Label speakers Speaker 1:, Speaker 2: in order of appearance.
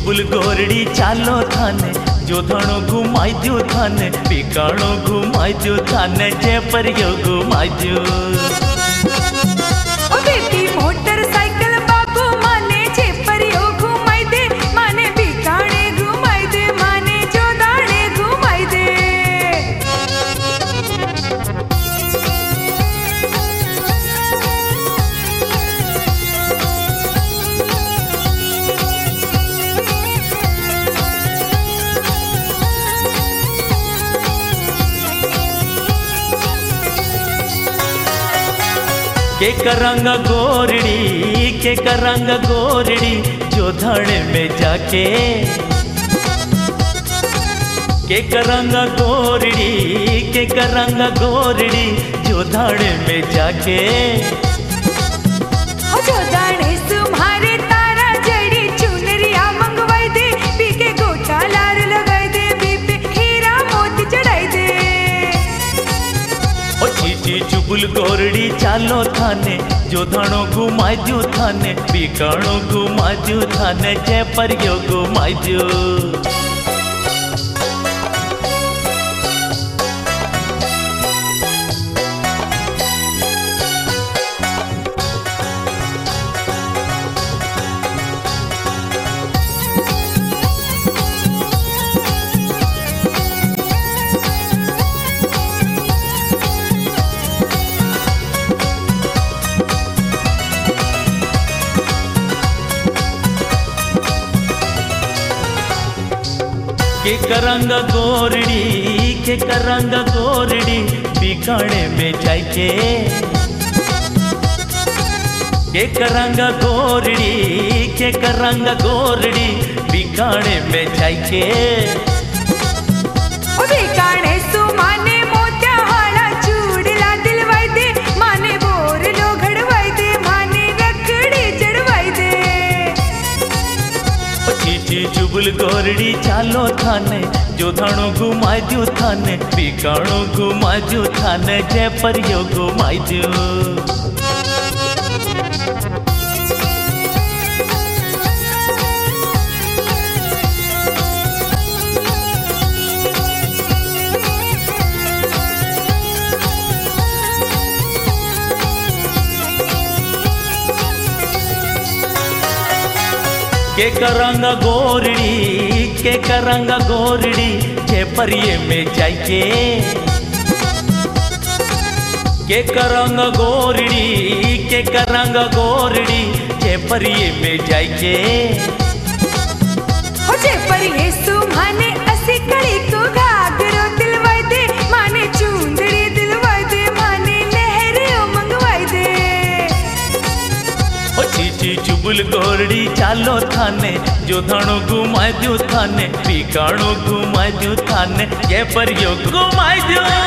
Speaker 1: चुबुल गोरड़ी चालो थाने जोधणो घुमाई दो थाने पिकाणो घुमाई दो थाने जयपरियो घुमाई दो।
Speaker 2: ओ बेटी मोटरसाइकिल बाबू माने जयपरियो घुमाई दे माने बिकाणे घुमाई दे माने जोधाणे घुमाई दे।
Speaker 1: के करंगा गोरड़ी जोधणे में जाके के करंगा गोरड़ी जोधणे में जाके।
Speaker 2: ओ जोधाणे सुम्हारे तारा जड़ी चुनरिया मंगवाई दे पीके गोटा लार लगाई दे बीपे हीरा मोती चढ़ाई दे।
Speaker 1: ओ चीची चुबुल गोरड़ी चालो थाने जोधणो घुमाई दो थाने पिकाणो घुमाई दो थाने जयपरियो घुमाई दो। के करंगा गोरड़ी बिकाणे में जाके के करंगा गोरड़ी बिकाणे में जाके।
Speaker 2: ओ बिकाणे सुमाने मोत्या हाड़ा चूड़ला दिलवाई दे माने बोर लो घड़वाई दे माने रखड़ी चढ़वाई दे।
Speaker 1: ओ चीची चुबुल गोरड़ी चालो थाने जोधणो घुमाई दो थाने पिकाणो घुमाई दो थाने जयपरियो घुमाई दो। के करंगा गोरड़ी जयपरिये में जाके के करंगा गोरड़ी जयपरिये में जाके।
Speaker 2: ओ जयपरिये सुम्हाने असी कड़ी को घाघरो दिलवाई दे माने चूंदड़ी दिलवाई दे माने लहरियो मंगवाई दे।
Speaker 1: ओ चीची चुबुल गोरड़ी चालो थाने जोधणो घुमाई दो थाने पिकाणो घुमाई दो थाने जयपरियो घुमाई दो।